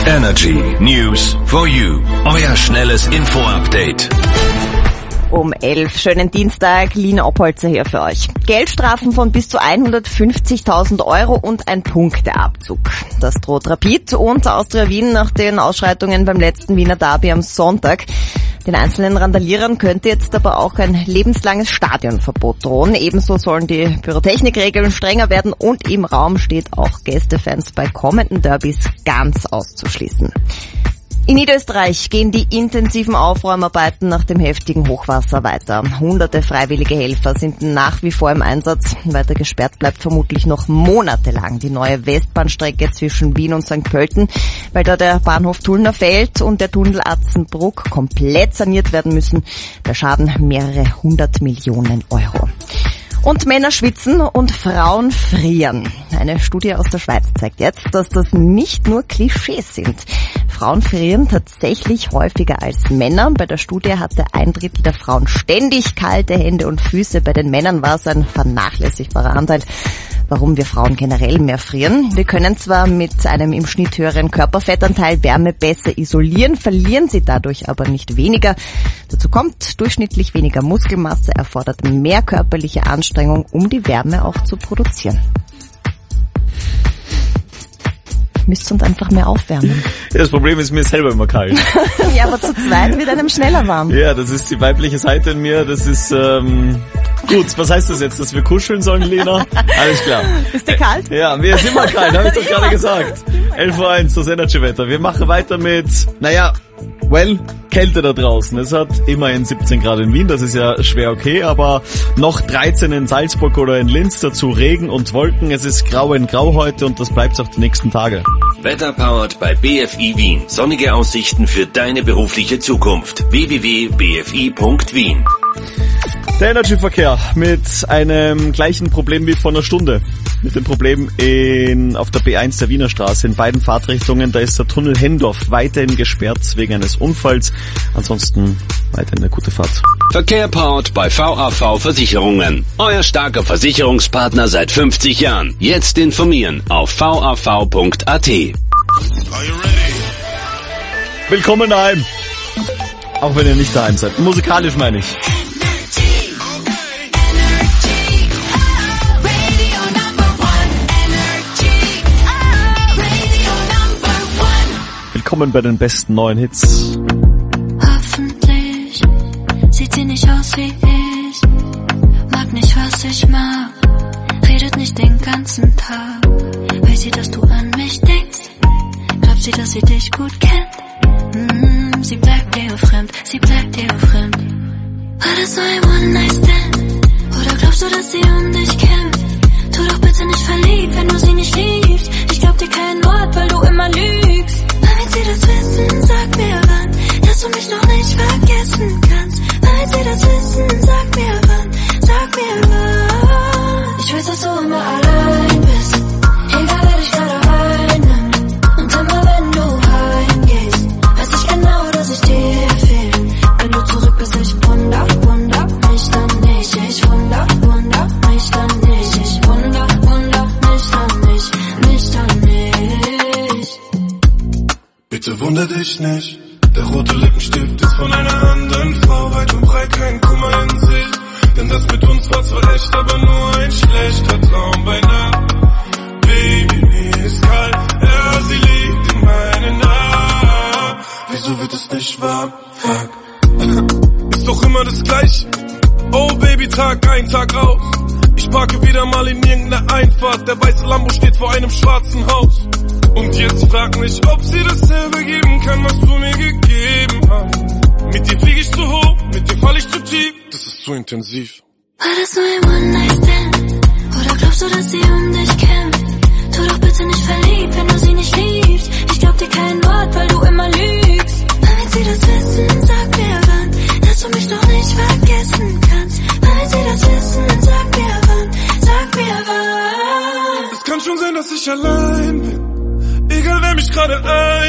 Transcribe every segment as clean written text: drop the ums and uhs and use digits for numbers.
Energy News for You. Euer schnelles Info-Update. Um 11. Schönen Dienstag, Lina Oppolzer hier für euch. Geldstrafen von bis zu 150.000 € und ein Punkteabzug. Das droht Rapid und Austria Wien nach den Ausschreitungen beim letzten Wiener Derby am Sonntag. Den einzelnen Randalierern könnte jetzt aber auch ein lebenslanges Stadionverbot drohen. Ebenso sollen die Pyrotechnikregeln strenger werden und im Raum steht auch Gästefans bei kommenden Derbys ganz auszuschließen. In Niederösterreich gehen die intensiven Aufräumarbeiten nach dem heftigen Hochwasser weiter. Hunderte freiwillige Helfer sind nach wie vor im Einsatz. Weiter gesperrt bleibt vermutlich noch monatelang die neue Westbahnstrecke zwischen Wien und St. Pölten, weil da der Bahnhof Tullner Feld und der Tunnel Atzenbruck komplett saniert werden müssen. Der Schaden mehrere 100 Millionen €. Und Männer schwitzen und Frauen frieren. Eine Studie aus der Schweiz zeigt jetzt, dass das nicht nur Klischees sind. Frauen frieren tatsächlich häufiger als Männer. Bei der Studie hatte 1/3 der Frauen ständig kalte Hände und Füße. Bei den Männern war es ein vernachlässigbarer Anteil. Warum wir Frauen generell mehr frieren? Wir können zwar mit einem im Schnitt höheren Körperfettanteil Wärme besser isolieren, verlieren sie dadurch aber nicht weniger. Dazu kommt durchschnittlich weniger Muskelmasse, erfordert mehr körperliche Anstrengung, um die Wärme auch zu produzieren. Müsst uns einfach mehr aufwärmen. Ja, das Problem ist, mir ist selber immer kalt. Ja, aber zu zweit wird einem schneller warm. Ja, das ist die weibliche Seite in mir. Das ist, gut, was heißt das jetzt, dass wir kuscheln sollen, Lena? Alles klar. Ist dir kalt? Ja, mir ist immer kalt, habe ich doch gerade gesagt. 11:01 Uhr, das Energy-Wetter. Wir machen weiter mit, Kälte da draußen. Es hat immerhin 17 Grad in Wien, das ist ja schwer okay, aber noch 13 in Salzburg oder in Linz, dazu Regen und Wolken. Es ist grau in grau heute und das bleibt auch die nächsten Tage. Wetter powered bei BFI Wien. Sonnige Aussichten für deine berufliche Zukunft. www.bfi.wien. Der Energy-Verkehr mit einem gleichen Problem wie vor einer Stunde. Mit dem Problem auf der B1 der Wiener Straße in beiden Fahrtrichtungen. Da ist der Tunnel Hendorf weiterhin gesperrt wegen eines Unfalls. Ansonsten weiterhin eine gute Fahrt. Verkehr powered bei VAV Versicherungen. Euer starker Versicherungspartner seit 50 Jahren. Jetzt informieren auf vav.at. Willkommen daheim. Auch wenn ihr nicht daheim seid. Musikalisch meine ich. Willkommen bei den besten neuen Hits. Hoffentlich sieht sie nicht aus wie ich, mag nicht, was ich mag, redet nicht den ganzen Tag. Weiß sie, dass du an mich denkst? Glaubt sie, dass sie dich gut kennt? Sie bleibt dir fremd, sie bleibt dir fremd. War das so ein One-Night-Stand? Oder glaubst du, dass sie um dich kämpft? Tu doch bitte nicht verliebt, wenn du sie nicht liebst. Ich glaub dir kein Wort, weil du immer lügst. Wenn sie das wissen, sag mir wann, dass du mich noch nicht vergessen kannst. Wenn sie das wissen, sag mir wann, sag mir wann. Ich weiß, dass du immer allein bist, egal wer dich gerade einnimmt. Und immer wenn du heimgehst, weiß ich genau, dass ich dir fehl. Wenn du zurück bist, ich wunder mich dann nicht. Ich wunder mich dann nicht. Ich wunder mich dann nicht, mich dann nicht. Bitte wunder dich nicht, der rote Lippenstift ist von einer anderen Frau, weit und breit kein Kummer in sich. Denn das mit uns war zwar echt, aber nur ein schlechter Traum bei Nacht. Baby, mir ist kalt, ja, sie liegt in meinen Armen. Wieso wird es nicht wahr? Fuck. Ist doch immer das Gleiche. Oh Baby, Tag ein, Tag aus. Ich parke wieder mal in irgendeiner Einfahrt. Der weiße Lambo steht vor einem schwarzen Haus. Und jetzt frag mich, ob sie dasselbe geben kann, was du mir gegeben hast. Mit dir flieg ich zu hoch, mit dir fall ich zu tief. Das ist zu intensiv. War das so ein One-Night-Stand? Oder glaubst du, dass sie um dich kämpft? Tu doch bitte nicht verliebt, wenn du sie nicht liebst. Ich glaub dir kein Wort, weil du immer lügst. Wenn sie das wissen, sag mir wann, dass du mich noch nicht vergessen kannst. Wenn sie das wissen, sag mir wann, sag mir wann. Es kann schon sein, dass ich allein bin, egal wer mich gerade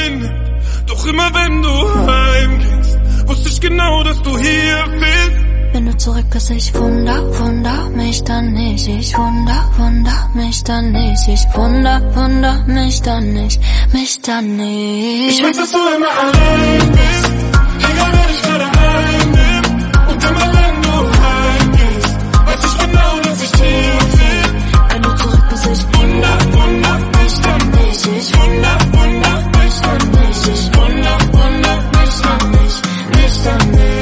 einnimmt. Doch immer wenn du heimgehst, wusste ich genau, dass du hier bist. Wenn du zurück bist, ich wunder mich dann nicht. Ich wunder mich dann nicht. Ich wunder mich dann nicht. Mich dann nicht. Ich weiß, dass du immer allein bist, egal wer dich gerade einnimmt. Und immer wenn du heimgehst, weiß ich genau, dass ich tief bin. Wenn du zurück bist, ich wunder mich dann nicht. Ich wunder mich dann nicht. Ich wunder mich dann nicht. Mich dann nicht.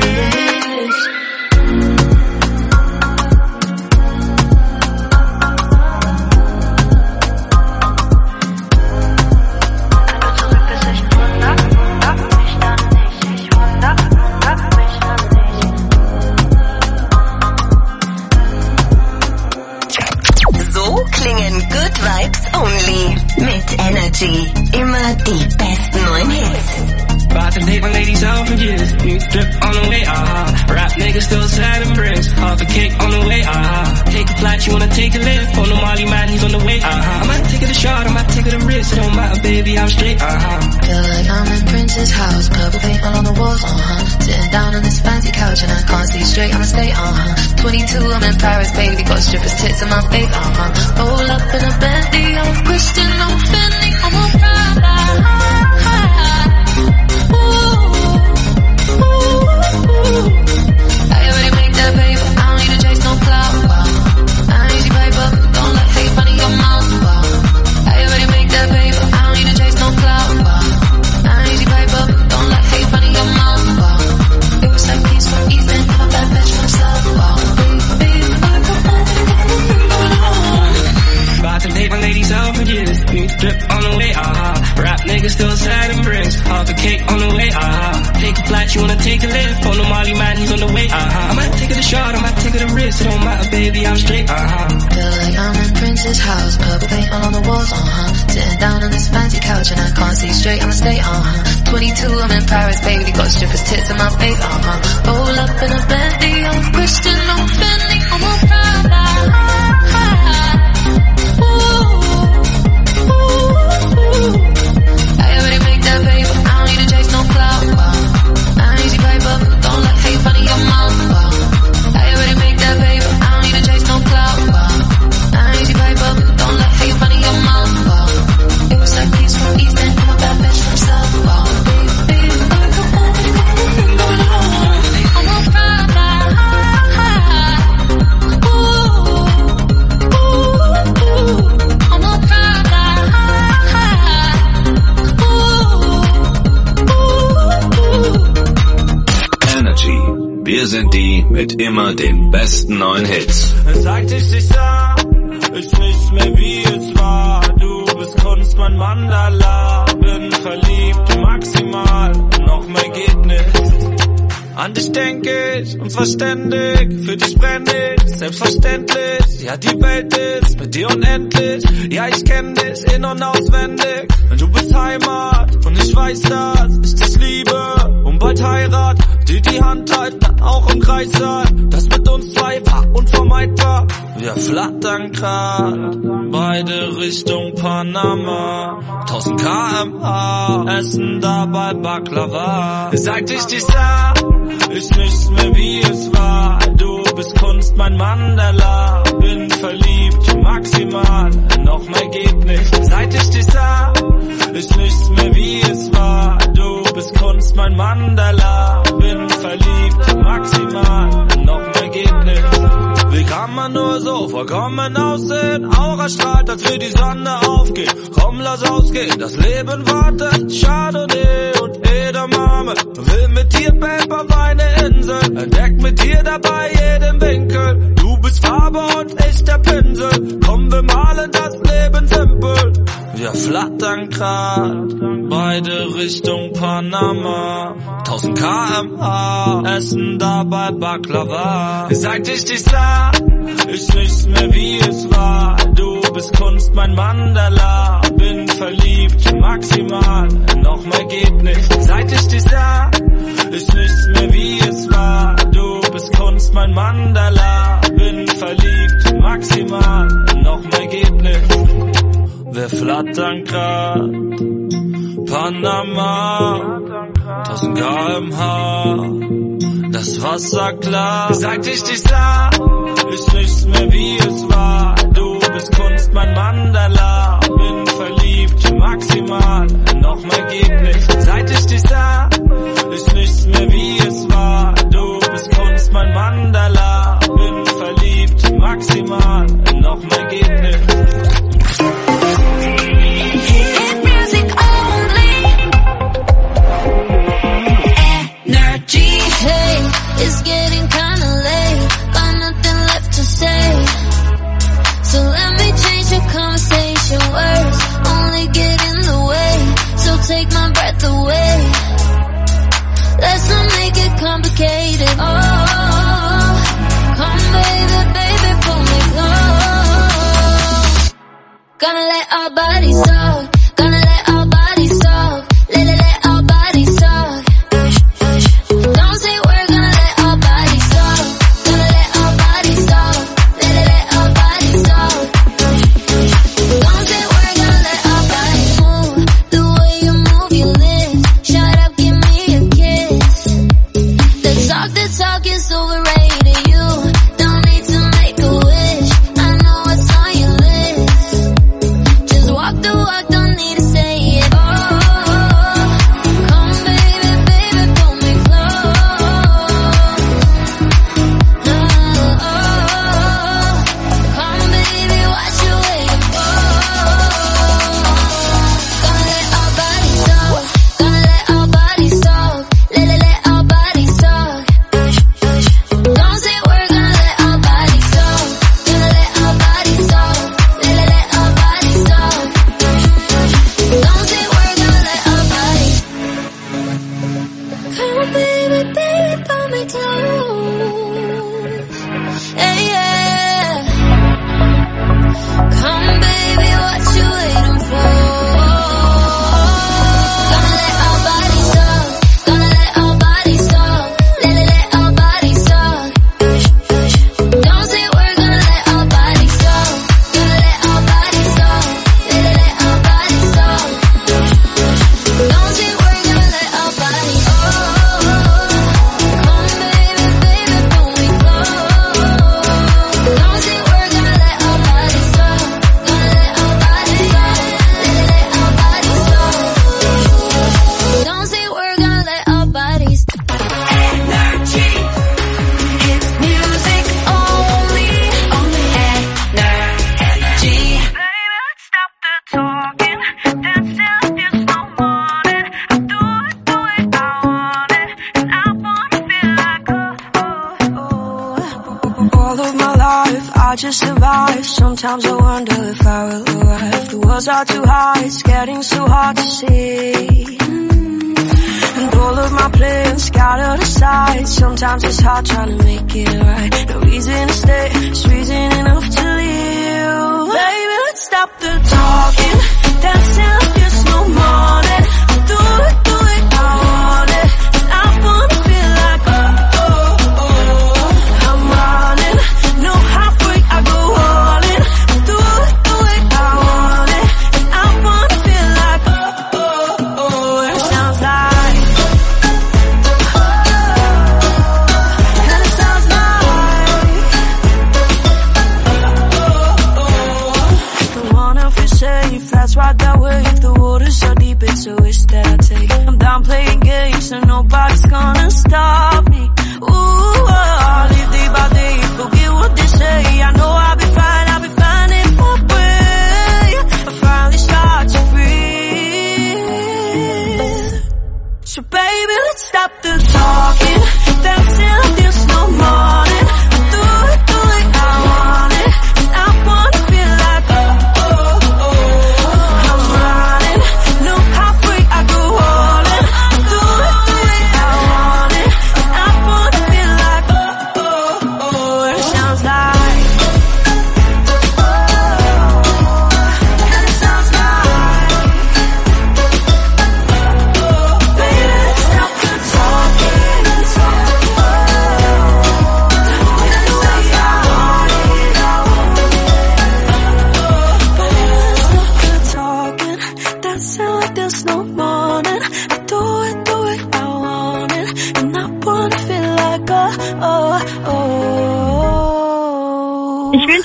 Good Vibes Only mit Energy. Immer die besten neuen Hits. About to take my ladies out for years. New drip on the way, Rap niggas still sad and bricks. Half a cake on the way, Take a flight, you wanna take a lift. On the Molly man, he's on the way, I might take it a shot, I might take it a risk. It don't matter, baby, I'm straight, Feel like I'm in Prince's house. Purple paint all on the walls, Sitting down on this fancy couch and I can't see straight, I'ma stay, 22, I'm in Paris, baby. Got strippers' tits in my face, Roll up in a Bentley, I'm a Christian, I'm Fendi, I'm a Prada. I already make that paper, I don't need to chase no clout, I ain't easy paper, don't let hate run in your mouth, I already make that paper, I don't need to chase no clout, I ain't easy paper, don't let hate run in your mouth, It was like peace from Eastern, I'm that bitch from South, About to take my ladies out for years. New drip on the way, Rap niggas still sad and bricks. Half a cake on the way, Take a flight, you wanna take a lift. On the Molly man, he's on the way, I might take it a shot, I might take it a risk. It don't matter, baby, I'm straight, Feel like I'm in Prince's house. Purple paint all on the walls, Sitting down on this fancy couch and I can't see straight, I'ma stay, 22, I'm in Paris, baby. Got strippers' tits in my face, Roll up in a Bentley, I'm a Christian, I'm Fendi, I'm a Prada. I already make that paper, I don't need to chase no clout, I ain't easy paper, don't let hate run in your mouth, I already make that paper, I don't need to chase no clout, I ain't easy paper, don't let hate run in your mouth, It was like peace from Eastern, I'm a bad bitch from South, I'm a Prada. I'm a Prada. Energy. Wir sind die mit immer den besten neuen Hits. Seit ich dich sah, ist nicht mehr wie es war. Du bist Kunst, mein Mandala. Bin verliebt, maximal, noch mehr geht nicht. An dich denk ich, unverständig, für dich brenn ich, selbstverständlich. Ja, die Welt ist mit dir unendlich. Ja, ich kenn dich in- und auswendig. Du bist Heimat und ich weiß, dass ich dich liebe. Und bald Heirat, die Hand halten, dann auch im Kreis sein. Das mit uns zwei war unvermeidbar. Wir flattern grad, beide Richtung Panama. 1000 km/h, essen dabei Baklava. Seit ich dich sah, ist nichts mehr wie es war. Du bist Kunst, mein Mandala. Bin verliebt, maximal, noch mehr geht nicht. Seit ich dich sah, ist nichts mehr wie es war. Du bist Kunst, mein Mandala. Bin verliebt, maximal, noch mehr geht nicht. Wie kann man nur so vollkommen aussehen? Aura strahlt, als wir die Sonne aufgeht. Komm, lass ausgehen, das Leben wartet. Chardonnay und Edamame. Will mit dir Paperweine Insel. Entdeck mit dir dabei jeden Winkel. Du bist Farbe und ich der Pinsel. Komm, wir malen das Leben simpel. Wir flattern grad, beide Richtung Panama. 1000 km/h, essen dabei Baklava. Seit ich dich sah, ist nichts mehr wie es war. Du bist Kunst, mein Mandala. Bin verliebt, maximal, noch mehr geht nicht. Seit ich dich sah, ist nichts mehr wie es war. Du bist Kunst, mein Mandala. Bin verliebt, maximal, noch mehr geht nicht. Wir flattern grad, Panama, 1000 km/h, das das Wasser klar. Seit ich dich sah, ist nichts mehr wie es war. Du bist Kunst, mein Mandala. Bin verliebt, maximal, noch mehr geht nicht. Seit ich dich sah, ist nichts mehr wie es war. Du bist Kunst, mein Mandala. Bin verliebt, maximal, noch mehr geht nicht. It's getting kinda late, got nothing left to say. So let me change the conversation. Words only get in the way, so take my breath away. Let's not make it complicated. Oh, come baby, baby, pull me close. Gonna let our bodies talk, gonna let our bodies talk. Let our bodies talk. Don't say we're gonna let our bodies talk, gonna let our bodies talk. Let our bodies talk. Don't say we're gonna let our bodies move. The way you move your lips, shut up, give me a kiss. The talk is overrated. You don't need to make a wish, I know what's on your list. Just walk the walk, don't need to say it. Oh, come baby, baby, pull me close. Come baby, what you waiting for? Gonna let our bodies talk, gonna let our bodies talk. Let our bodies talk. Don't say we're gonna let our bodies talk, gonna let our bodies talk. Let our bodies talk. Don't say we're gonna let our bodies. Come baby, baby, pull me close. Hey, yeah. Come baby, what you waiting for? Gonna let our bodies talk, gonna let our bodies talk. Let our bodies talk. Don't say we're gonna let our bodies talk, gonna let our bodies talk. Let our bodies talk. Don't say we're gonna let our bodies. Oh, come baby, baby, pull me close. Don't say we're gonna let our bodies talk, gonna let our bodies talk. Let our bodies talk. Don't say we're gonna let our bodies. Energy. It's music only. Only energy. Baby, let's stop the talking. Dance till there's no morning. I do it, I want it. And I wanna feel like All of my life, I just survive. Sometimes I wonder if I will arrive. The words are too high, it's getting so hard to see. And all of my plans scattered aside. Sometimes it's hard trying to make it right. No reason to stay, it's reason enough to leave. Baby, let's stop the talking. Dance till there's no morning. Do it, I want it. And I wanna feel like I'm running. No halfway, I go all in. Do it, I want it. And I wanna feel like it sounds like. And it sounds like. Don't wanna feel safe, that's right that way. If the water's so deep, it's a risk that I take. I'm down playing games, so nobody's gonna stop me. Ooh, I'll live day by day, forget what they say. I know I'll be fine in my way. I finally start to breathe. So baby, let's stop the talking. Dance till there's no morning. Do it, I want it. And I wanna feel like I'm running. No halfway, I go all in. Do it, I want it. And I wanna feel like it sounds like. And it sounds like. Baby, let's stop the talking. Dancing like there's no morning. I do it, I want it. And I wanna feel like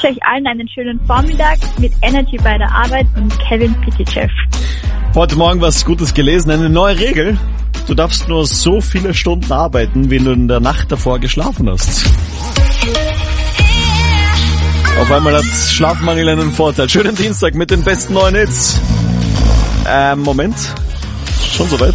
euch allen einen schönen Vormittag mit Energy bei der Arbeit und Kevin Pitychev. Heute Morgen was Gutes gelesen, eine neue Regel. Du darfst nur so viele Stunden arbeiten, wie du in der Nacht davor geschlafen hast. Auf einmal hat Schlafmangel einen Vorteil. Schönen Dienstag mit den besten neuen Hits. Moment. Schon soweit?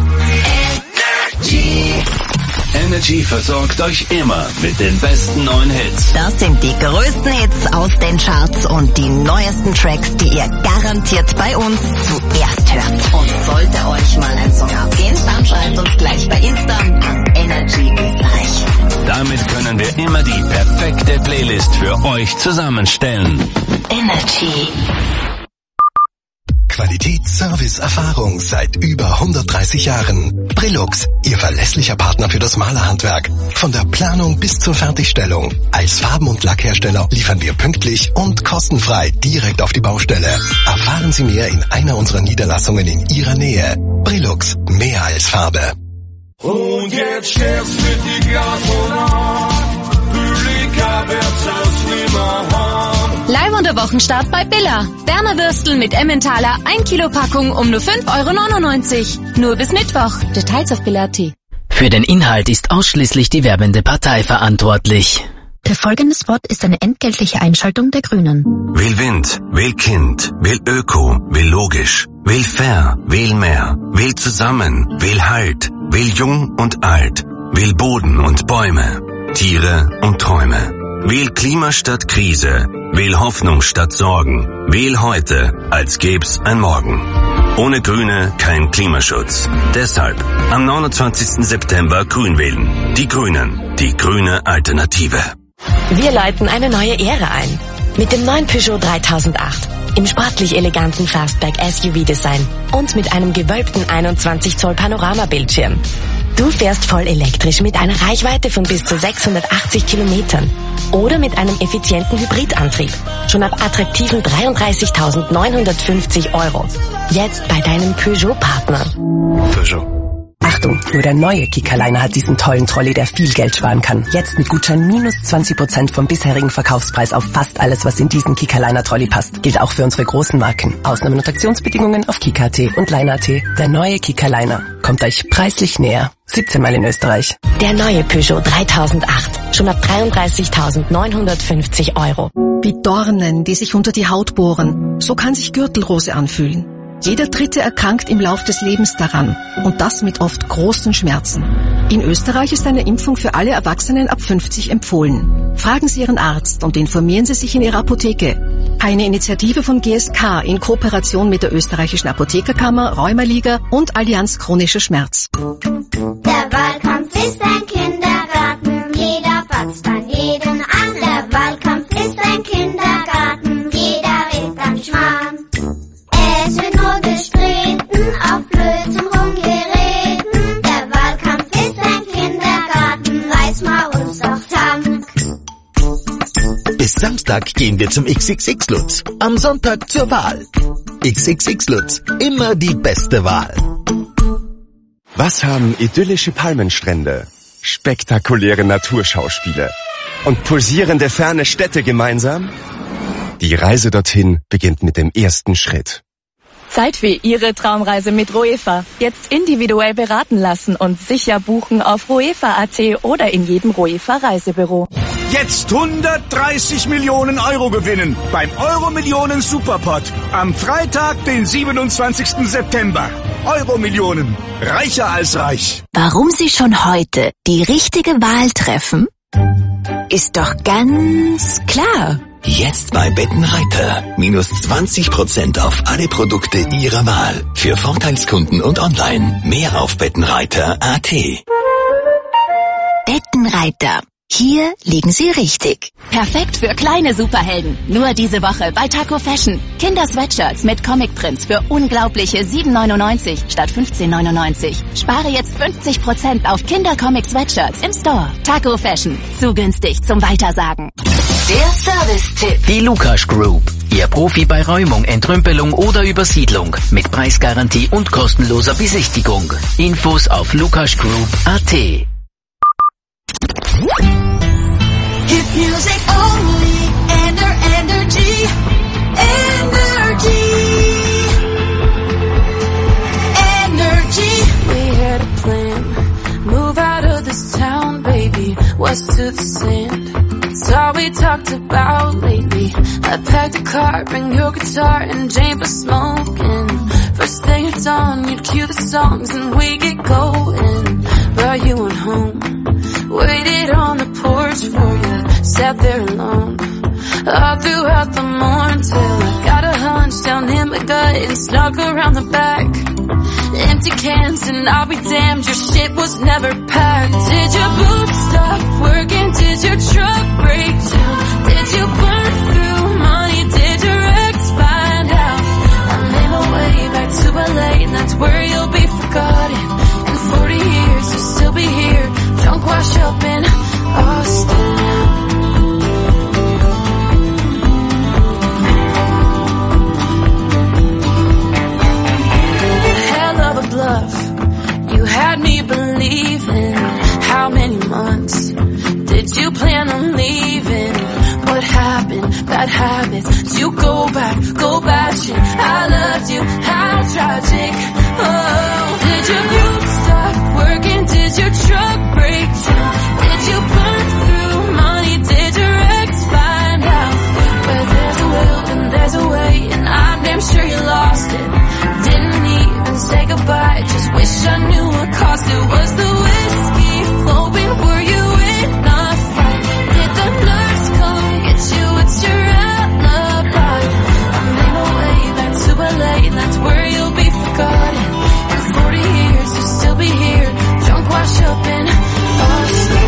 Energy versorgt euch immer mit den besten neuen Hits. Das sind die größten Hits aus den Charts und die neuesten Tracks, die ihr garantiert bei uns zuerst hört. Und sollte euch mal ein Song abgehen, dann schreibt uns gleich bei Insta an Energy Österreich. Damit können wir immer die perfekte Playlist für euch zusammenstellen. Energy. Qualität, Service, Erfahrung seit über 130 Jahren. Brillux, Ihr verlässlicher Partner für das Malerhandwerk. Von der Planung bis zur Fertigstellung. Als Farben- und Lackhersteller liefern wir pünktlich und kostenfrei direkt auf die Baustelle. Erfahren Sie mehr in einer unserer Niederlassungen in Ihrer Nähe. Brillux, mehr als Farbe. Und jetzt stirbst mit die Gasonat. Bülika wird's aus Nimmerhorn. Live und der Wochenstart bei Billa. Berner Würstel mit Emmentaler, 1 Kilo Packung um nur 5,99 €. Nur bis Mittwoch. Details auf Billa.at. Für den Inhalt ist ausschließlich die werbende Partei verantwortlich. Der folgende Spot ist eine entgeltliche Einschaltung der Grünen. Wähl Wind, wähl Kind, wähl Öko, wähl logisch, wähl fair, wähl mehr, wähl zusammen, wähl Halt, wähl jung und alt, wähl Boden und Bäume, Tiere und Träume. Wähl Klima statt Krise, wähl Hoffnung statt Sorgen, wähl heute, als gäb's ein Morgen. Ohne Grüne kein Klimaschutz. Deshalb am 29. September Grün wählen. Die Grünen, die grüne Alternative. Wir läuten eine neue Ära ein. Mit dem neuen Peugeot 3008. Im sportlich eleganten Fastback SUV-Design und mit einem gewölbten 21 Zoll Panoramabildschirm. Du fährst voll elektrisch mit einer Reichweite von bis zu 680 Kilometern. Oder mit einem effizienten Hybridantrieb. Schon ab attraktiven 33.950 €. Jetzt bei deinem Peugeot-Partner. Peugeot. Achtung, nur der neue Kickerliner hat diesen tollen Trolley, der viel Geld sparen kann. Jetzt mit Gutschein minus 20% vom bisherigen Verkaufspreis auf fast alles, was in diesen Kickerliner-Trolley passt. Gilt auch für unsere großen Marken. Ausnahmen und Aktionsbedingungen auf Kika.at und Liner.at. Der neue Kickerliner kommt euch preislich näher. 17 Mal in Österreich. Der neue Peugeot 3008. Schon ab 33.950 €. Wie Dornen, die sich unter die Haut bohren. So kann sich Gürtelrose anfühlen. Jeder Dritte erkrankt im Lauf des Lebens daran. Und das mit oft großen Schmerzen. In Österreich ist eine Impfung für alle Erwachsenen ab 50 empfohlen. Fragen Sie Ihren Arzt und informieren Sie sich in Ihrer Apotheke. Eine Initiative von GSK in Kooperation mit der österreichischen Apothekerkammer, Rheumaliga und Allianz Chronischer Schmerz. Der Wahlkampf ist ein Kindergarten, jeder patzt an jeden an. Der Wahlkampf ist ein Kindergarten, jeder redet am Schmarrn. Es wird nur gestritten, auf Blödsinn rumgereden. Der Wahlkampf ist ein Kindergarten, reiß mal uns doch zusammen. Bis Samstag gehen wir zum XXX Lutz, am Sonntag zur Wahl. XXX Lutz, immer die beste Wahl. Was haben idyllische Palmenstrände, spektakuläre Naturschauspiele und pulsierende ferne Städte gemeinsam? Die Reise dorthin beginnt mit dem ersten Schritt. Zeit für Ihre Traumreise mit Roefa. Jetzt individuell beraten lassen und sicher buchen auf roefa.at oder in jedem Roefa Reisebüro. Jetzt 130 Millionen € gewinnen beim Euro-Millionen Superpot am Freitag, den 27. September. Euro-Millionen. Reicher als reich. Warum Sie schon heute die richtige Wahl treffen, ist doch ganz klar. Jetzt bei Bettenreiter. Minus 20% auf alle Produkte Ihrer Wahl. Für Vorteilskunden und online. Mehr auf bettenreiter.at. Bettenreiter. Hier liegen Sie richtig. Perfekt für kleine Superhelden. Nur diese Woche bei Taco Fashion. Kinder-Sweatshirts mit Comic-Prints für unglaubliche 7,99 statt 15,99. Spare jetzt 50% auf Kinder-Comic-Sweatshirts im Store. Taco Fashion. Zu günstig zum Weitersagen. Der Service-Tipp. Die Lukas Group. Ihr Profi bei Räumung, Entrümpelung oder Übersiedlung. Mit Preisgarantie und kostenloser Besichtigung. Infos auf lukasgroup.at. Hit music only, Ender us to the sand. It's all we talked about lately. I packed a car, bring your guitar and Jane for smoking. First thing at dawn, you'd cue the songs and we get going. But you went home, waited on the porch for you, sat there alone all throughout the morning till I got a hunch down in my gut and snuck around the back. Empty cans and I'll be damned, your shit was never packed. Did your boots stop working? Did your truck break down? Did you burn through money? Did your ex find out? I made my way back to LA and that's where you'll be forgotten. In 40 years you'll still be here, drunk wash up in Austin. You had me believing. How many months did you plan on leaving? What happened? Bad habits. Did you go batshit? I loved you, how tragic. Oh, did your boots stop working? Did your truck break down? Did you burn through money? Did your ex find out? Where there's a will and there's a way, and I'm damn sure you lost it. Didn't even say goodbye, just wish I knew what cost it. Was the whiskey flowing? Were you in a fight? Did the nurse come get you? It's your alibi. I made my way back to LA and that's where you'll be forgotten. In 40 years you'll still be here, drunk wash up in Austin.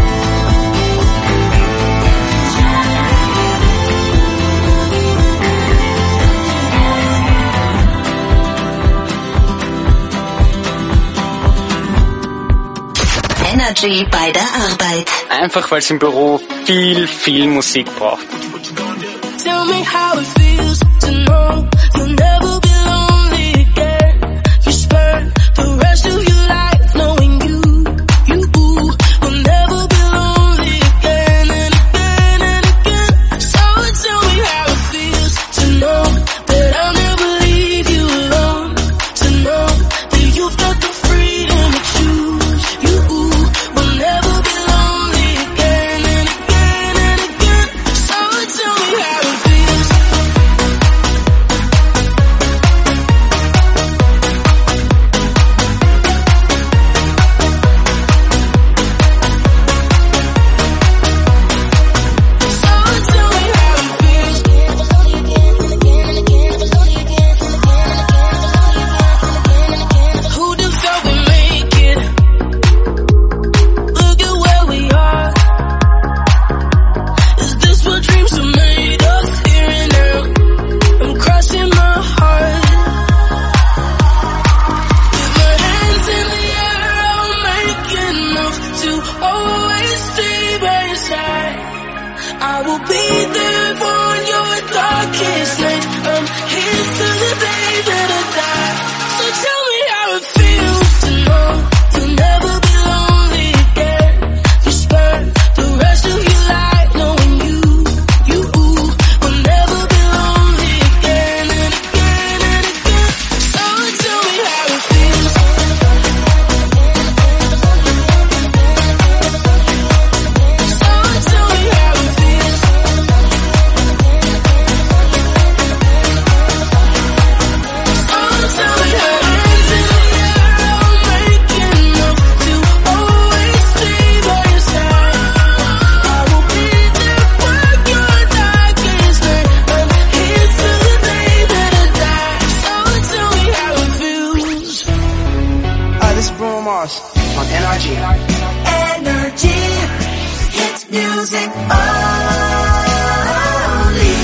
Energy bei der Arbeit. Einfach weil es im Büro viel Musik braucht. Tell me how it feels to know you'll never be lonely again. You spend the rest of your life knowing you will never be lonely again and again and again. So tell me how it feels to know that I'll never leave you alone. To know that you've got the freedom to choose. You will never be lonely again and again and again. So tell me how it feels. Who'd have thought we'd make it? Look at where we are. Is this what dreams are made of? Here and now, I'm crossing my heart. With my hands in the air, I'll make enough to always stay by your side. I will be there for your darkest night. I'm here till the day that I die. So tell me how it feels to know you'll never be lonely again. You spend the rest of your life knowing you will never be lonely again and again and again. So tell me how it feels. So tell me how it feels. So tell me how hands in the air, I'll make enough to always stay by your side. I will be there for your darkest night. I'm here till the day that I die. So tell me how it feels. This is Bruno Mars on NRG. Energy, hits music only.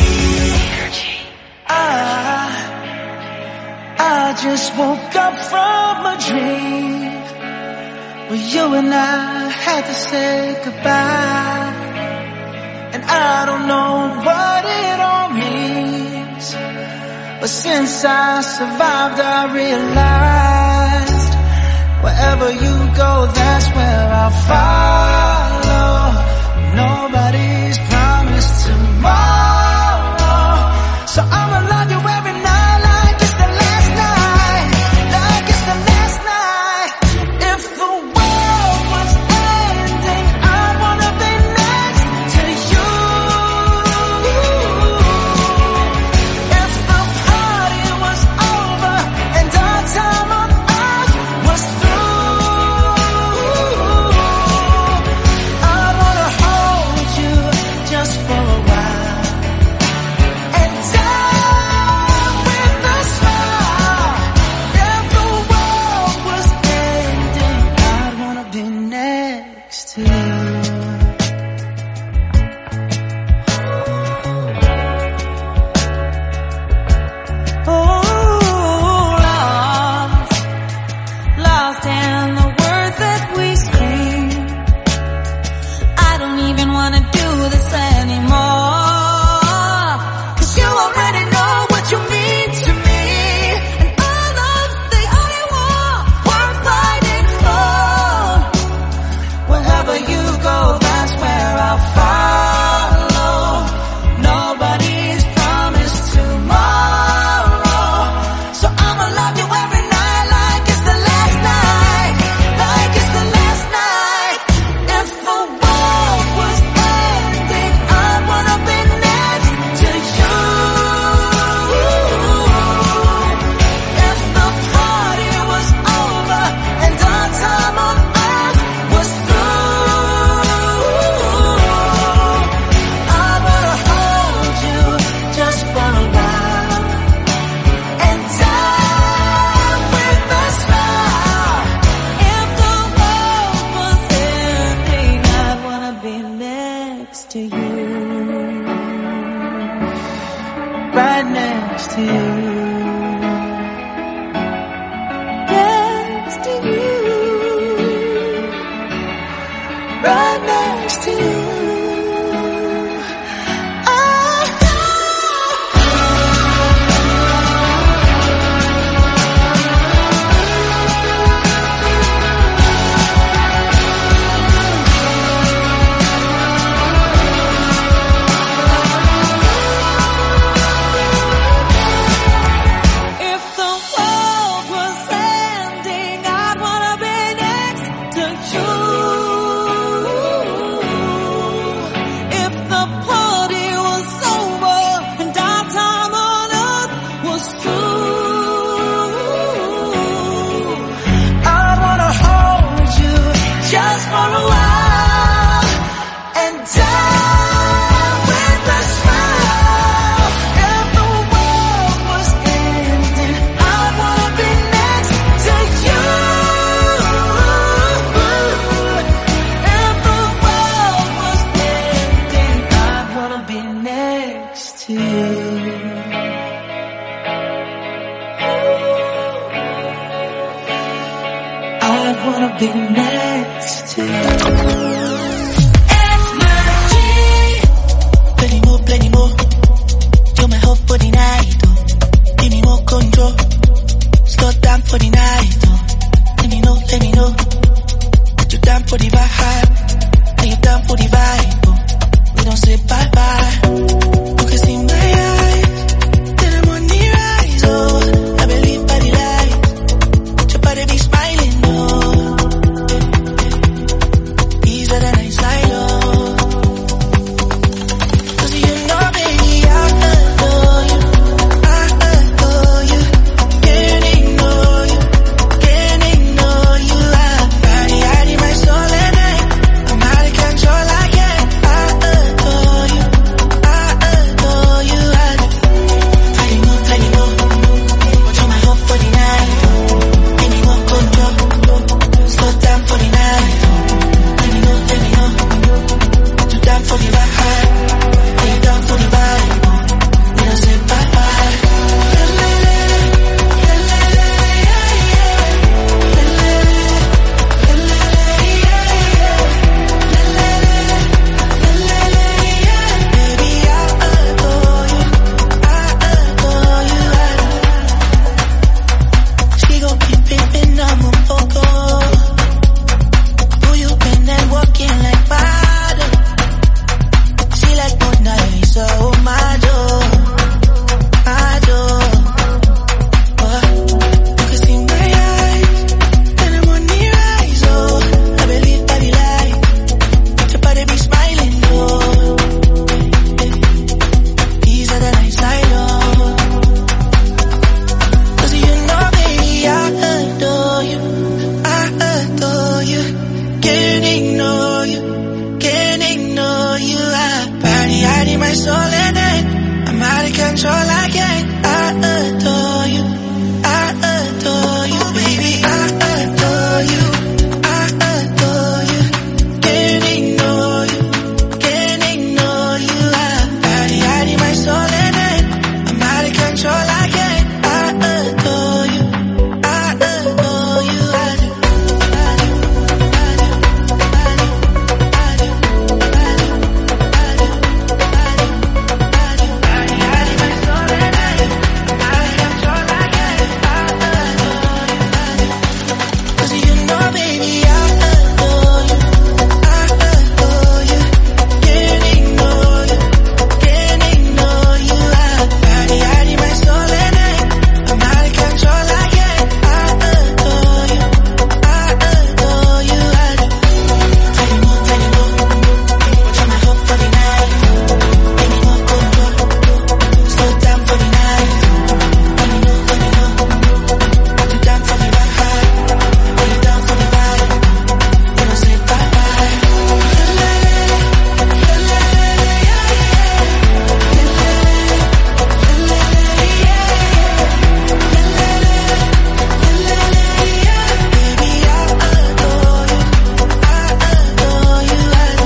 I just woke up from a dream where you and I had to say goodbye. And I don't know what it all means, but since I survived I realized wherever you go, that's where I'll follow. Nobody's promised tomorrow, so I'ma love you every night like it's the last night, like it's the last night. If the world was ending, I next to you. Right next to you. Be next to you. Plenty more. You're my hope for the night. Oh. Give me more control. Slow down for the night. Oh. Let me know. That you're down for the vibe. Are you down for the vibe? Oh. We don't say bye bye. You can see my eyes. Till I'm on the rise. Oh, I believe by the light. Your body be smiling. Oh.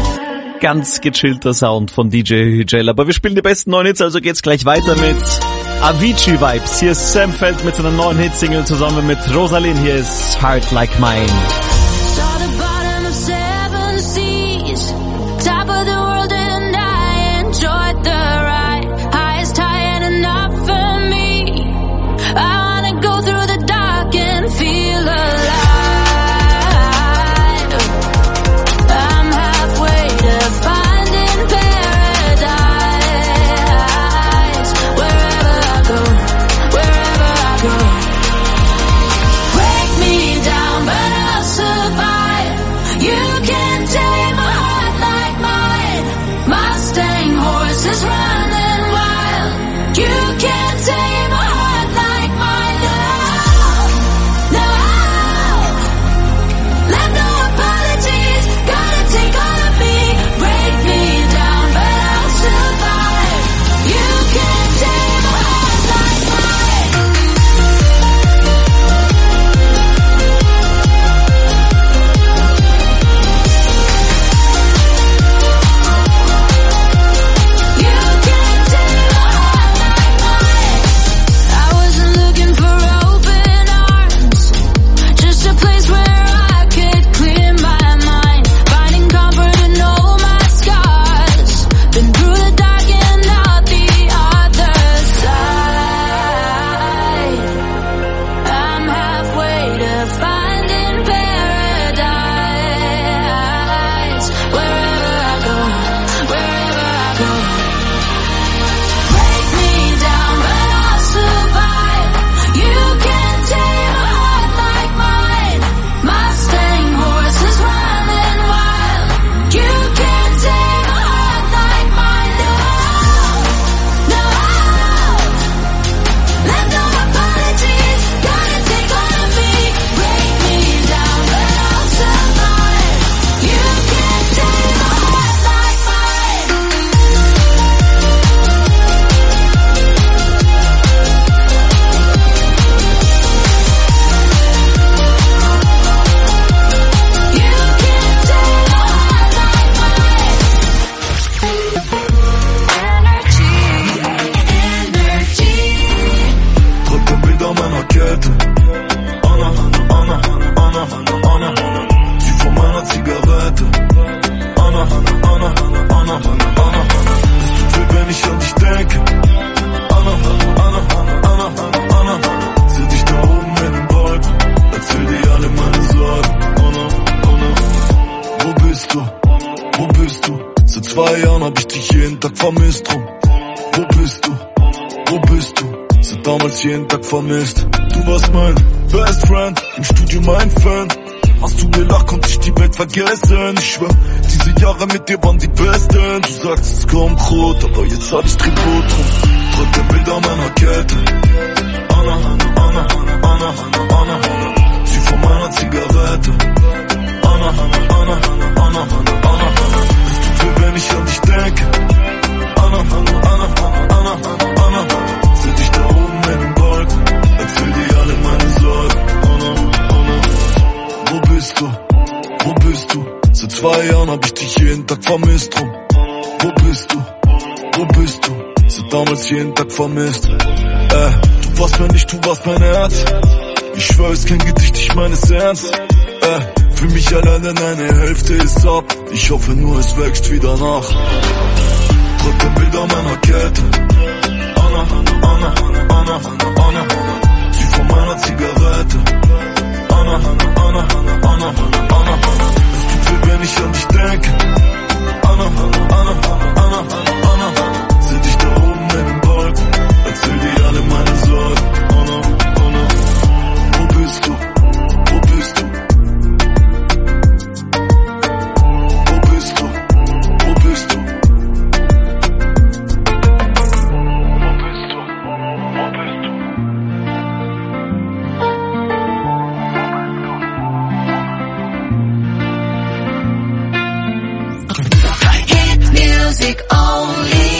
Ganz gechillter Sound von DJ Hügel. Aber wir spielen die besten 9 Hits, also geht's gleich weiter mit Avicii-Vibes. Hier ist Sam Feld mit seiner neuen Hitsingle zusammen mit Rosaline. Hier ist Heart Like Mine. Jeden Tag vermisst. Du warst mein Best Friend, im Studio mein Fan. Hast du gelacht, konnte ich die Welt vergessen. Ich schwör, diese Jahre mit dir waren die besten. Du sagst, es kommt rot, aber jetzt hab ich Tribut drum. Drück ein Bild an meiner Kette. Anna, Anna, Anna, Anna, Anna. Sie von meiner Zigarette. Anna, Anna, Anna, Anna, Anna. Es tut weh, wenn ich an dich denke. Anna, Anna, Anna, Anna, Anna. Seh dich da oben in den Wolken, erzähl dir alle meine Sorgen. Anna, Anna. Wo bist du? Wo bist du? Seit 2 Jahren hab ich dich jeden Tag vermisst drum. Wo bist du? Wo bist du? Seit damals jeden Tag vermisst. Du warst mir nicht, du warst mein Herz. Ich schwör, es kein Gedicht, ich meine es ernst. Für mich allein, denn eine Hälfte ist ab. Ich hoffe nur, es wächst wieder nach. Drück ein Bild an meiner Kette. Anna, Anna, Anna, Anna. Sie von meiner Zigarette. Anna, Anna, Anna, Anna. Es tut weh, wenn ich an dich denke. Anna, Anna, Anna, Anna. Seh dich da oben in den Wolken, erzähl dir alle meine Sorgen. Anna, Anna. Wo bist du? Wo bist du? Wo bist du? Wo bist du? Music only.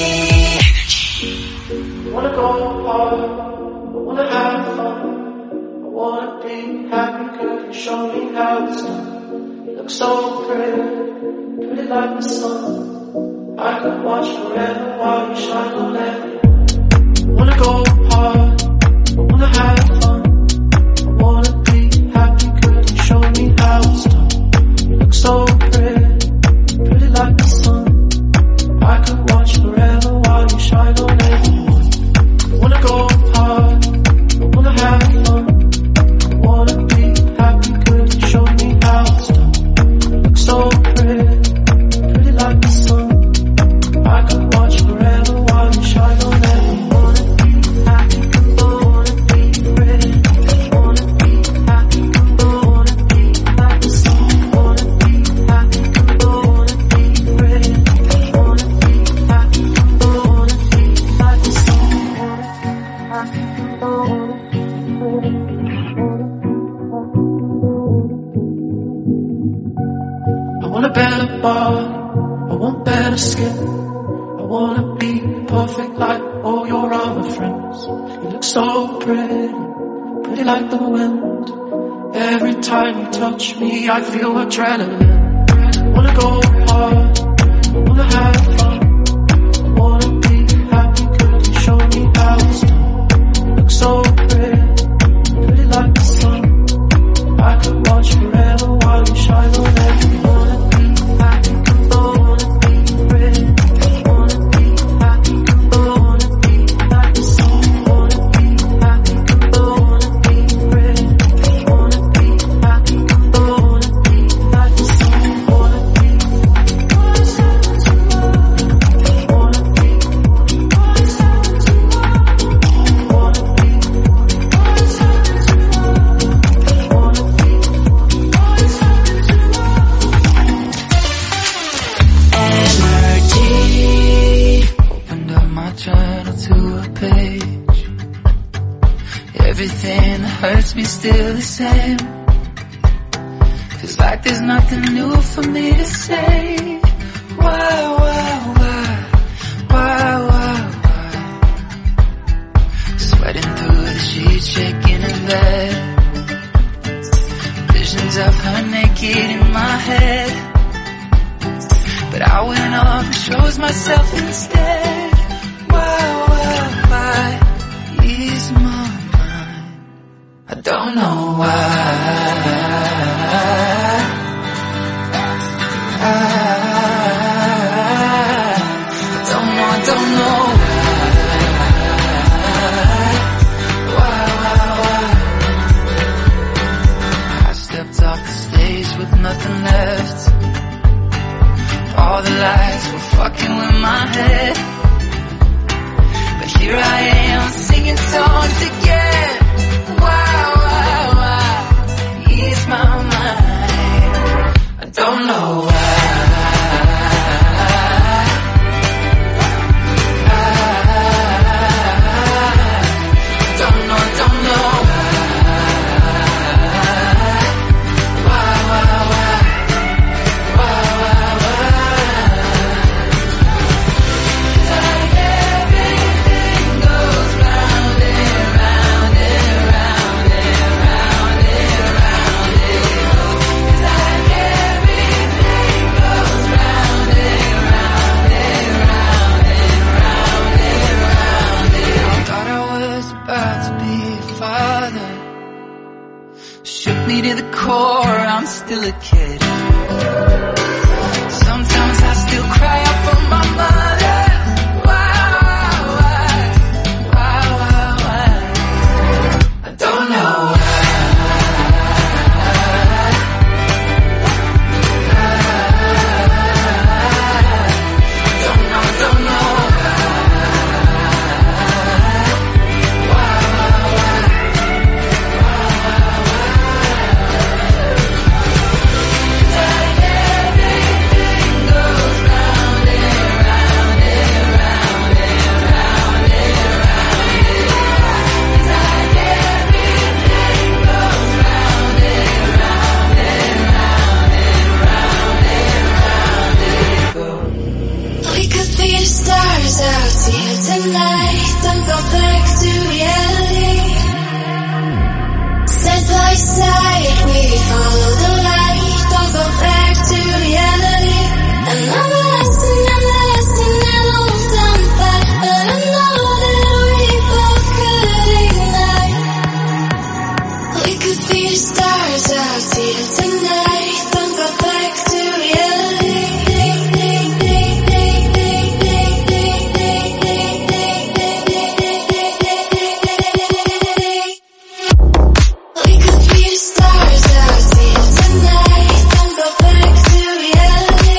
I wanna go hard, I wanna have fun, I wanna be happy, girl, you show me how it's done. You look so pretty, pretty like the sun. I could watch forever while you shine on every. Wanna wanna go hard, I wanna have fun, I wanna be happy. Could you show me how it's done? You look so pretty, pretty like the sun. I could watch forever while you shine on everyone. I wanna go hard, I wanna have fun, I wanna be happy. Could you show me how it's done? You look so pretty, pretty like the sun. I could watch forever while you shine on everyone. I want a better body, I want better skin, I wanna be perfect like all your other friends. You look so pretty, pretty like the wind. Every time you touch me I feel adrenaline. I wanna go hard, I wanna have fun, I wanna be happy. Could you show me how it's done? You look so pretty, pretty like the sun. I could watch forever while you shine on everyone. Everything that hurts me still the same. Feels like there's nothing new for me to say. Why? Sweating through the sheets, shaking in bed. Visions of her naked in my head. But I went off and chose myself instead. Why? Ease my mind. I don't know why. I don't know why. I stepped off the stage with nothing left. All the lights were fucking with my head. But here I am singing songs again. Why? Ease my mind. I don't know why. I'm still a kid. Sometimes I still cry out for my mother. Why? I don't know why. Don't know stars out here tonight. Don't go back to reality. We could be the stars out here tonight. Don't go back to reality.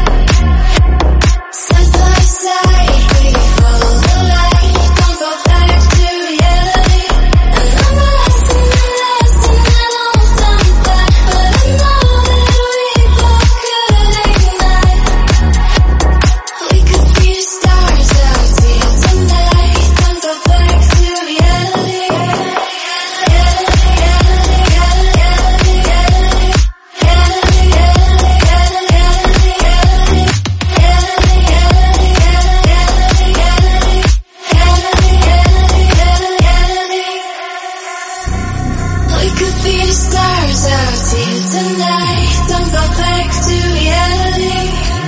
Side by side, we follow the light. Don't go back to reality. And I'm lost and I don't stand back, but I know that we both could ignite. We could be the stars out here tonight. Don't go back to reality. We could be the stars out here tonight. Don't go back to reality.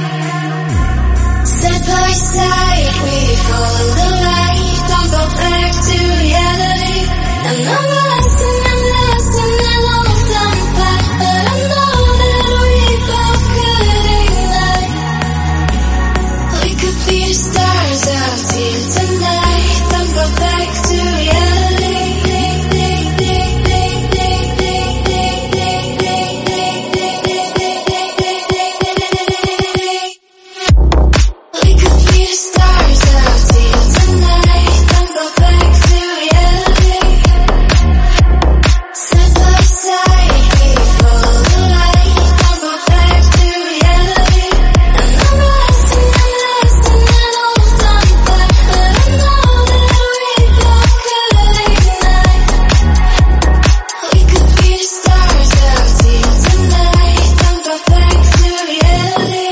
Side by side, we follow the light. Don't go back to reality. And I'm lost and I don't stand back, but I know that we both could ignite. We could be the stars out here tonight. Don't go back to reality. We could be the stars out here tonight. Don't go back to reality. Side by side, we follow the light. Don't go back to reality. And I'm lost and I don't stand back, but I know that we both could ignite. We could be the stars out here tonight. Don't go back to reality.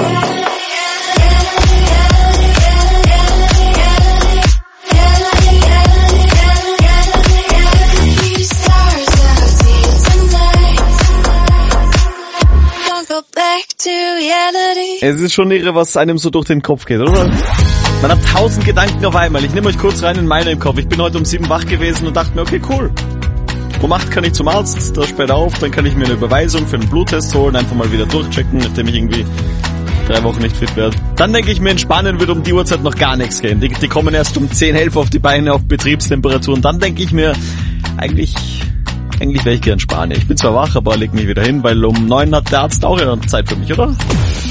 Don't go back to reality. Es ist schon irre, was einem so durch den Kopf geht, oder? Man hat 1000 Gedanken auf einmal. Ich nehme euch kurz rein in meine im Kopf. Ich bin heute um 7 wach gewesen und dachte mir, okay, cool. Um 8 kann ich zum Arzt, da spät auf, dann kann ich mir eine Überweisung für einen Bluttest holen, einfach mal wieder durchchecken, nachdem ich irgendwie 3 Wochen nicht fit werde. Dann denke ich mir, in Spanien wird um die Uhrzeit noch gar nichts gehen. Die kommen erst um 10, 11 auf die Beine auf Betriebstemperatur und dann denke ich mir, eigentlich wäre ich gern Spanier. Ich bin zwar wach, aber leg mich wieder hin, weil um 9 hat der Arzt auch ja Zeit für mich, oder?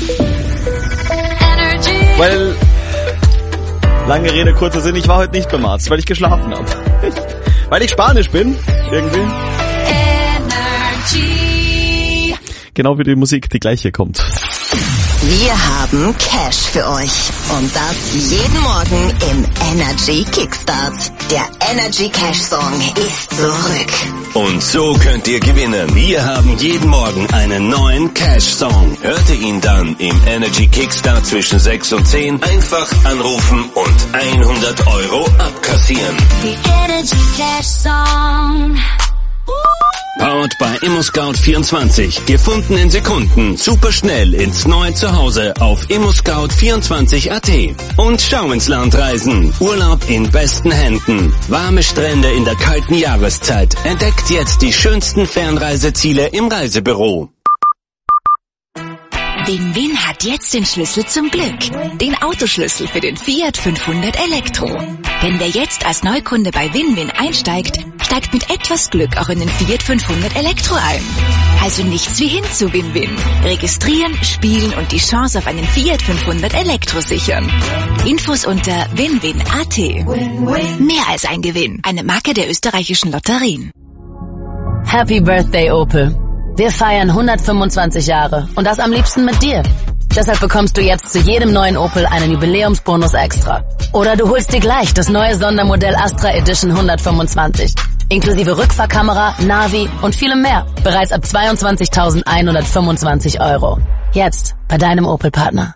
Weil, lange Rede, kurzer Sinn, ich war heute nicht beim Arzt, weil ich geschlafen habe. Weil ich Spanisch bin, irgendwie. Genau wie die Musik, die gleich hier kommt. Wir haben Cash für euch. Und das jeden Morgen im Energy Kickstart. Der Energy Cash Song ist zurück. Und so könnt ihr gewinnen. Wir haben jeden Morgen einen neuen Cash-Song. Hört ihr ihn dann im Energy Kickstart zwischen 6 und 10, einfach anrufen und 100 € abkassieren. The Energy Cash Song. Powered by ImmoScout24. Gefunden in Sekunden. Super schnell ins neue Zuhause auf ImmoScout24.at. Und schau ins Land reisen. Urlaub in besten Händen. Warme Strände in der kalten Jahreszeit. Entdeckt jetzt die schönsten Fernreiseziele im Reisebüro. Win-Win hat jetzt den Schlüssel zum Glück. Den Autoschlüssel für den Fiat 500 Elektro. Denn wer jetzt als Neukunde bei Win-Win einsteigt, steigt mit etwas Glück auch in den Fiat 500 Elektro ein. Also nichts wie hin zu Win-Win. Registrieren, spielen und die Chance auf einen Fiat 500 Elektro sichern. Infos unter winwin.at. Mehr als ein Gewinn. Eine Marke der österreichischen Lotterien. Happy Birthday, Opel. Wir feiern 125 Jahre und das am liebsten mit dir. Deshalb bekommst du jetzt zu jedem neuen Opel einen Jubiläumsbonus extra. Oder du holst dir gleich das neue Sondermodell Astra Edition 125. Inklusive Rückfahrkamera, Navi und vielem mehr. Bereits ab 22.125 €. Jetzt bei deinem Opel-Partner.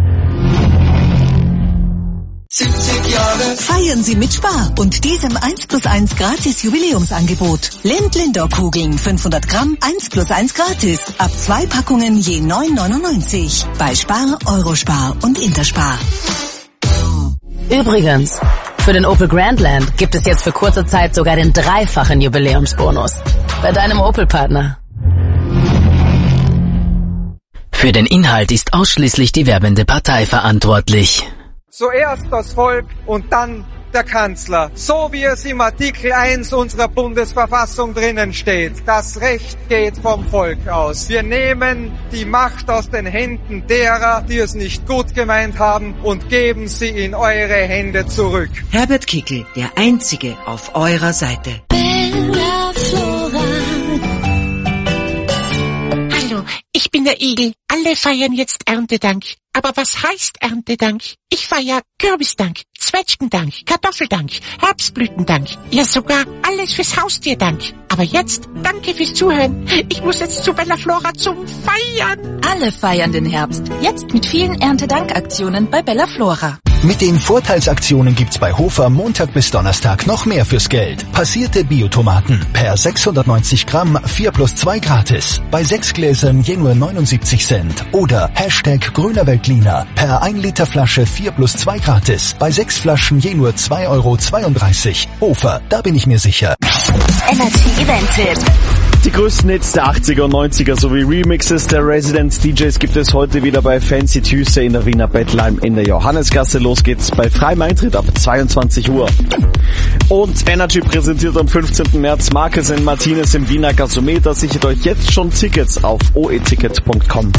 70 Jahre. Feiern Sie mit Spar und diesem 1+1 gratis Jubiläumsangebot. Lind-Lindor-Kugeln 500 Gramm, 1+1 gratis. Ab 2 Packungen je 9,99. Bei Spar, Eurospar und Interspar. Übrigens, Für den Opel Grandland gibt es jetzt für kurze Zeit sogar den 3-fachen Jubiläumsbonus. Bei deinem Opel-Partner. Für den Inhalt ist ausschließlich die werbende Partei verantwortlich. Zuerst das Volk und dann der Kanzler. So wie es im Artikel 1 unserer Bundesverfassung drinnen steht. Das Recht geht vom Volk aus. Wir nehmen die Macht aus den Händen derer, die es nicht gut gemeint haben, und geben sie in eure Hände zurück. Herbert Kickl, der Einzige auf eurer Seite. Bella Flora. Hallo, ich bin der Igel. Alle feiern jetzt Erntedank. Aber was heißt Erntedank? Ich feier Kürbisdank, Zwetschgendank, Kartoffeldank, Herbstblütendank. Ja, sogar alles fürs Haustierdank. Aber jetzt, danke fürs Zuhören. Ich muss jetzt zu Bella Flora zum Feiern. Alle feiern den Herbst. Jetzt mit vielen Erntedankaktionen bei Bella Flora. Mit den Vorteilsaktionen gibt's bei Hofer Montag bis Donnerstag noch mehr fürs Geld. Passierte Biotomaten per 690 Gramm 4+2 gratis. Bei 6 Gläsern je nur 79 Cent. Oder #grüner Weltliner per 1 Liter Flasche 4+2 gratis. Bei 6 Flaschen je nur 2,32 €. Hofer, da bin ich mir sicher. Energy Event. Die größten Hits der 80er und 90er sowie Remixes der Residence DJs gibt es heute wieder bei Fancy Tuesday in der Wiener Bettelheim in der Johannesgasse. Los geht's bei freiem Eintritt ab 22 Uhr. Und Energy präsentiert am 15. März Marquez & Martinez im Wiener Gasometer. Sichert euch jetzt schon Tickets auf oeticket.com.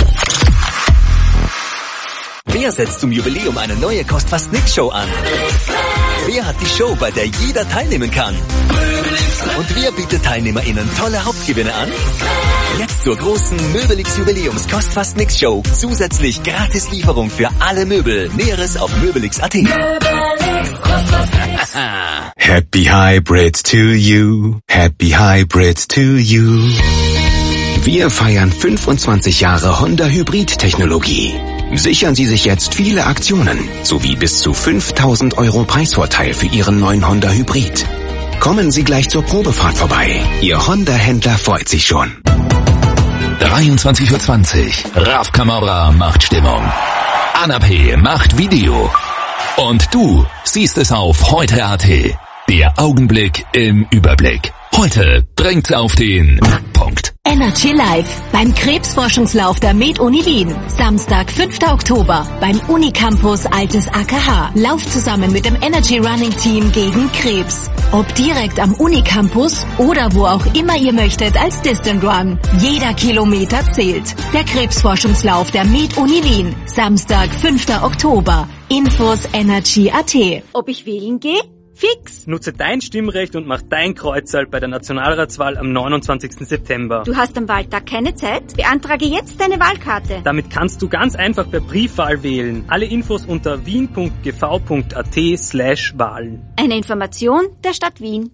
Wer setzt zum Jubiläum eine neue Kost-fast-nix-Show an? Wer hat die Show, bei der jeder teilnehmen kann? Und wer bietet TeilnehmerInnen tolle Hauptgewinne an? Jetzt zur großen Möbelix Jubiläums Kost-fast-nix-Show. Zusätzlich Gratislieferung für alle Möbel. Näheres auf möbelix.at. Happy Hybrid to you. Happy Hybrid to you. Wir feiern 25 Jahre Honda Hybrid-Technologie. Sichern Sie sich jetzt viele Aktionen sowie bis zu 5.000 € Preisvorteil für Ihren neuen Honda Hybrid. Kommen Sie gleich zur Probefahrt vorbei. Ihr Honda-Händler freut sich schon. 23:20 Uhr. Raf Kamora macht Stimmung. Anna P. macht Video. Und du siehst es auf heute.at. Der Augenblick im Überblick. Heute bringt's auf den Punkt. Energy Live beim Krebsforschungslauf der Med-Uni Wien. Samstag, 5. Oktober beim Unicampus Altes AKH. Lauf zusammen mit dem Energy Running Team gegen Krebs. Ob direkt am Unicampus oder wo auch immer ihr möchtet als Distant Run. Jeder Kilometer zählt. Der Krebsforschungslauf der Med-Uni Wien. Samstag, 5. Oktober. Infos Energy.at. Ob ich wählen gehe? Fix! Nutze dein Stimmrecht und mach dein Kreuzerl bei der Nationalratswahl am 29. September. Du hast am Wahltag keine Zeit? Beantrage jetzt deine Wahlkarte. Damit kannst du ganz einfach per Briefwahl wählen. Alle Infos unter wien.gv.at/Wahlen. Eine Information der Stadt Wien.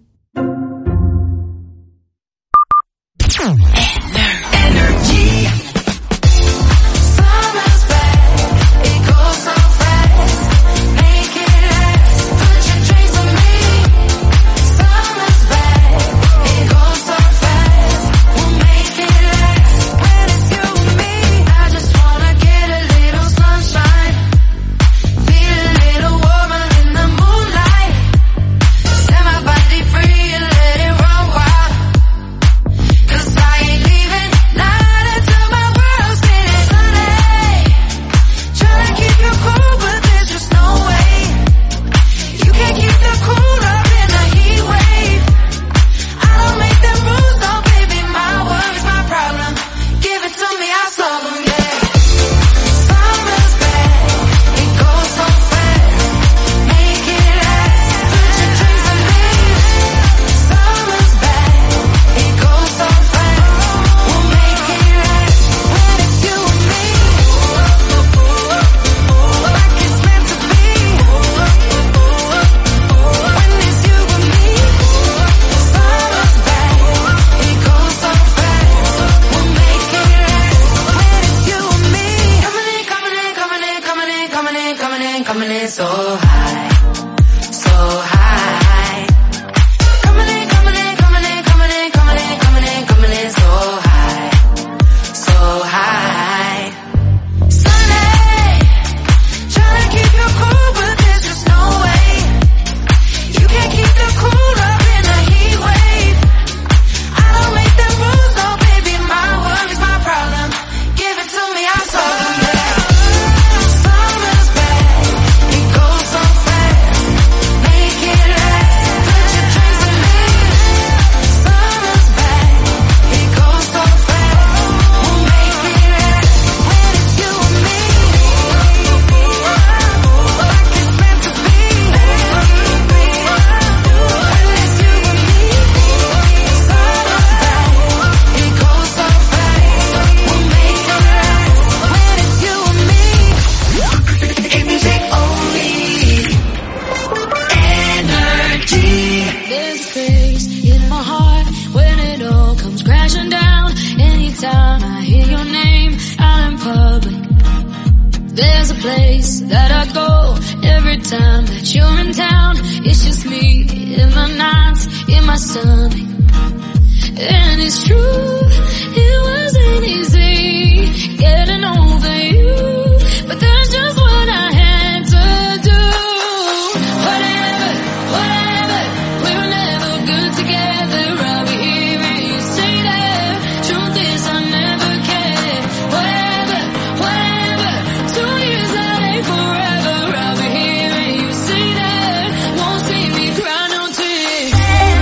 that you're in town. It's just me in the nights, in my stomach. And it's true, it wasn't easy getting over you, but that's just what I had to do. Whatever, we were never good together. I'll be here and you say that. Truth is I never cared. Whatever, 2 years that ain't forever. I'll be here and you say that. Won't see me cry no tears.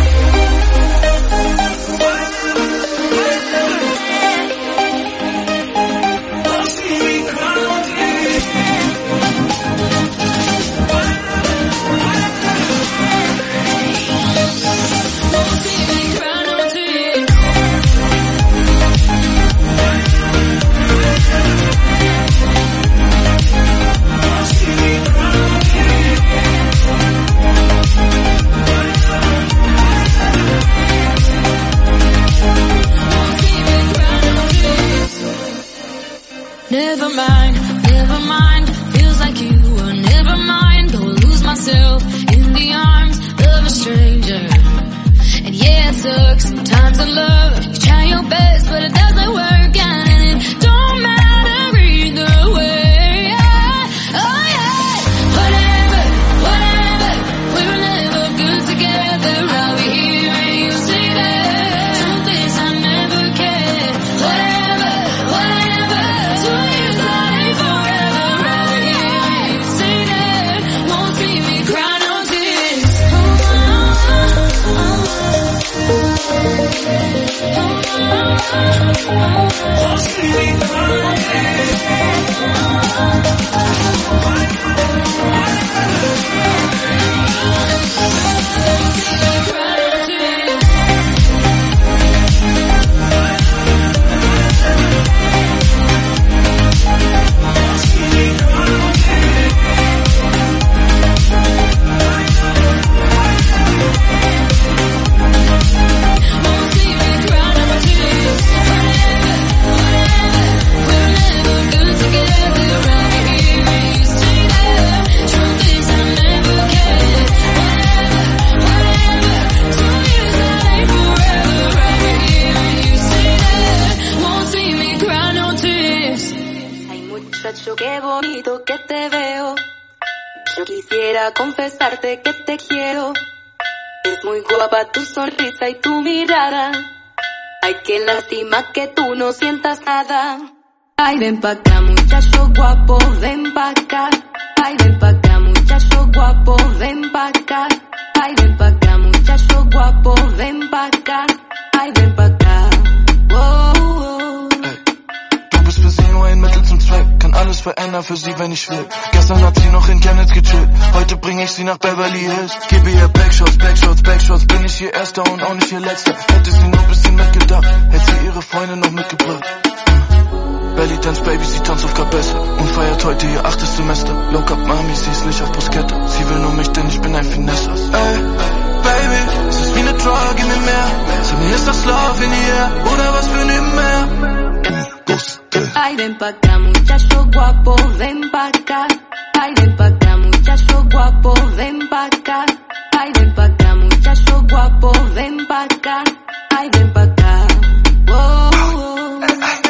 Never mind, feels like you were never mind. Go lose myself in the arms of a stranger. And yeah, it sucks sometimes in love. You try your best, but it doesn't work out. And it don't matter either way. Oh yeah, whatever, we were never good together. I'll be here and you say that. Truth is I never cared. Whatever, 2 years that ain't forever. I'll be here and you say that. Won't see me cry no tears. Won't see me cry no Qué bonito que te veo. Yo quisiera confesarte que te quiero. Es muy guapa tu sonrisa y tu mirada. Ay, qué lástima que tú no sientas nada. Ay, ven pa' acá, muchacho guapo, ven pa' acá. Ay, ven pa' acá, muchacho guapo, ven pa' acá. Ay, ven pa' acá, muchacho guapo, ven pa' acá. Ay, ven pa' acá. Oh, oh. Du bist für sie nur ein Mittel zum Zweck. Kann alles verändern für sie, wenn ich will. Gestern hat sie noch in Chemnitz gechillt. Heute bring ich sie nach Beverly Hills. Gebe ihr Backshots. Bin ich ihr Erster und auch nicht ihr Letzter. Hätte sie nur ein bisschen mitgedacht, hätte sie ihre Freunde noch mitgebracht. Belly Dance Baby, sie tanzt auf Cabessa und feiert heute ihr 8. Semester. Look up Mami, sie ist nicht auf Bruschetta. Sie will nur mich, denn ich bin ein Finessers. Ey, Baby, es ist wie ne Drug in mir mehr. Sag mir, ist das Love in the air oder was für nebenher? Ay, ven pa' acá, muchacho guapo, ven pa' acá. Ay, ven pa' acá, muchacho guapo, ven pa' acá. Ay, ven pa' acá, muchacho guapo, ven pa' acá. Ay, ven pa' acá. Oh, oh.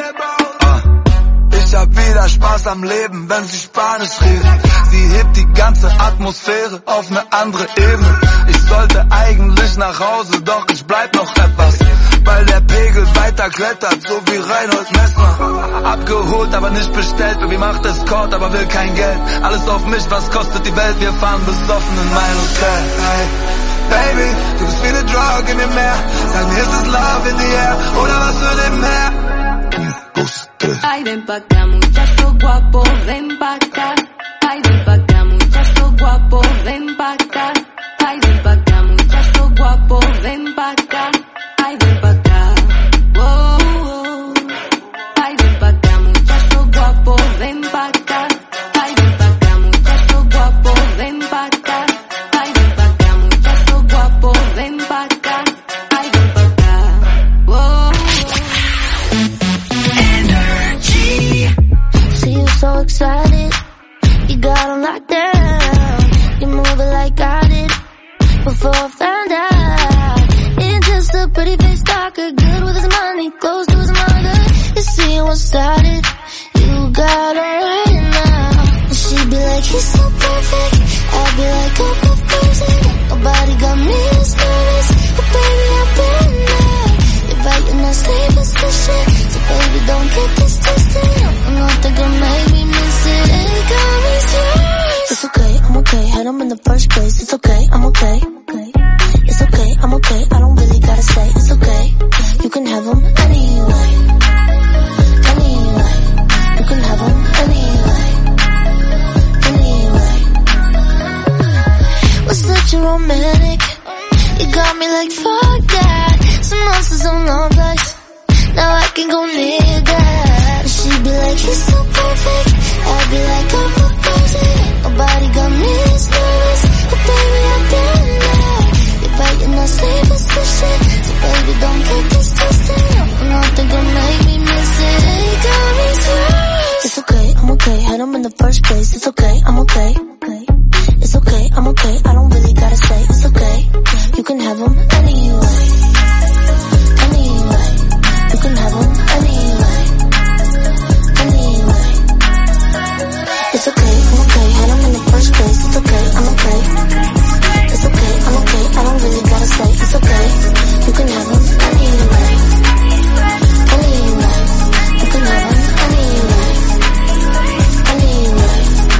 Ich hab wieder Spaß am Leben, wenn sie Spanisch redet. Sie hebt die ganze Atmosphäre auf ne andere Ebene. Ich sollte eigentlich nach Hause, doch ich bleib noch etwas. Weil der Pegel weiter klettert, so wie Reinhold Messner. Abgeholt, aber nicht bestellt, Baby macht Escort, aber will kein Geld. Alles auf mich, was kostet die Welt, wir fahren besoffen in mein Hotel. Hey, Baby, du bist wie ne Drug in mir mehr. Sag mir, ist es Love in the air oder was für nebenher? Ay, ven pa' acá, muchacho guapo, ven pa' acá. Ay, ven pa' acá, muchacho guapo, ven pa' acá. Ay, ven pa' acá, muchacho guapo, ven pa' acá. Ay, ven pa' acá. Oh, oh. Ay, ven pa' acá, muchacho guapo, ven pa' acá. Ay, ven pa' acá, muchacho guapo, ven pa' acá. Ay, ven pa' acá, muchacho guapo, ven pa' acá. Ay, ven pa' acá. Oh, oh. See you so excited, you got 'em locked down. Your move it like I did before I found out. Ain't just a pretty face talker, good with his money, close to his mother. You see what started, you got her right now. She'd be like, he's so perfect, I'd be like, oh, perfect. Nobody got me as nervous, but baby, I've been there. You're fighting that sleepless shit, so baby, don't get this twisted. Nothing can make me miss it, it got me serious. It's okay, I'm okay, had him in the first place. It's okay, I'm okay. It's okay, I'm okay, I don't really gotta say. It's okay, you can have him anyway. Anyway, you can have him anyway. Anyway, was such a romantic. You got me like fuck that. Some monsters on no place. Now I can go near that. She'd be like, he's so perfect. I'd be like, I'm proposing. Nobody got me as nervous, but baby, I've been there. You're fighting that sleepless shit, so baby, don't get this twisted. Nothing can make me miss it. It got me serious. It's okay, I'm okay. Had him in the first place. It's okay, I'm okay. It's okay, I'm okay. I don't really gotta say. It's okay, you can have him anyway. Anyway, you can have him anyway. Anyway, it's okay, I'm okay. Had him in the first place. It's okay, I'm okay. It's okay, I'm okay. I don't really gotta say. It's okay, you can have him anyway. Anyway, you can have him anyway. Anyway.